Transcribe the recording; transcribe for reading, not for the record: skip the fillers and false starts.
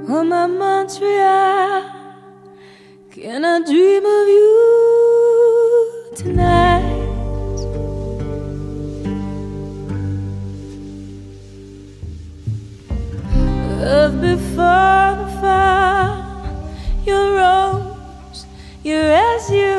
Oh, my Montreal, can I dream of you tonight? Love before the fire, your rose, your azure